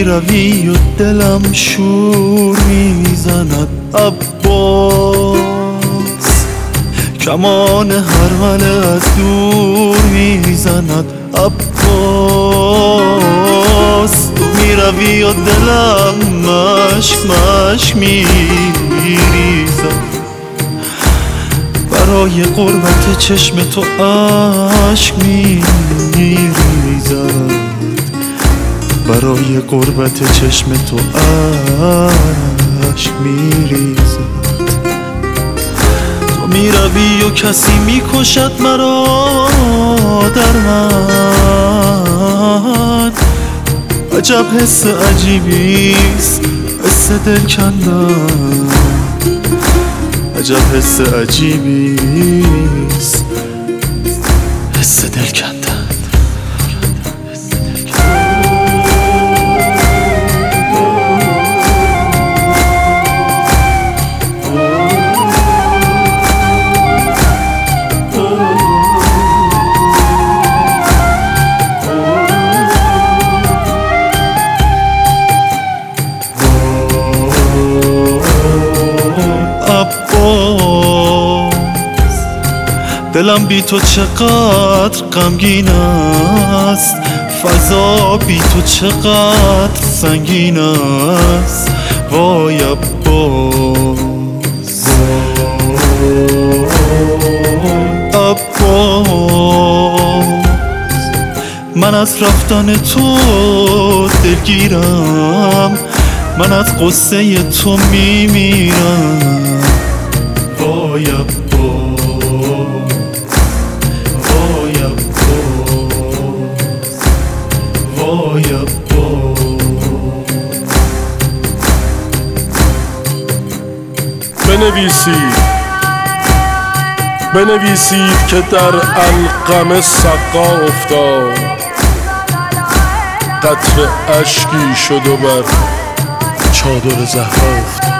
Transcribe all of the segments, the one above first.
میروی و دلم شور میزند عباس، کمان هرمله از دور میزند عباس. تو میروی و دلم مشک مشک میریزد، برای قربت چشم تو عشق میریزد، برای قربت چشم تو عشق میریزد. تو میروی و کسی میکشد مرا در من، عجب حس عجیبیست حس دل کندن، عجب حس عجیبیست حس دل کندن. دلم بی تو چقدر غمگین است، فضا بی تو چقدر سنگین است. وای عباس، عباس، من از رفتن تو دلگیرم، من از قصه تو میمیرم. وای عباس، وای عباس. بنویسید که در القمه سقا افتاد، قطره اشکی شد و بر چادر زهرا افتاد.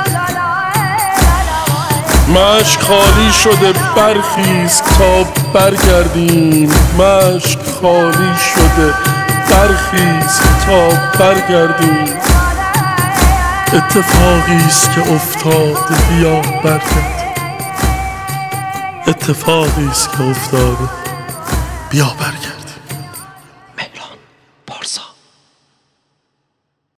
مشک خالی شده برخیز تا برگردیم، مشک خالی شده برخیز تا برگردیم. اتفاقیست که افتاده بیا برگرد، اتفاقیست که افتاده بیا برگرد. مهران پارسا.